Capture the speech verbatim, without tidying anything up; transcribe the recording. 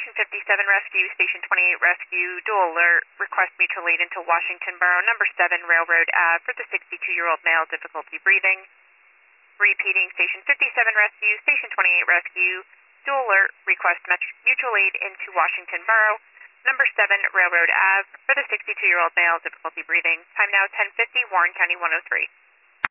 Station fifty-seven Rescue, Station twenty-eight Rescue, dual alert, request mutual aid into Washington Borough, number seven Railroad Ave for the sixty-two-year-old male, difficulty breathing. Repeating, Station fifty-seven Rescue, Station twenty-eight Rescue, dual alert, request mutual aid into Washington Borough, number seven Railroad Ave for the sixty-two-year-old male, difficulty breathing. Time now ten fifty, Warren County one oh three.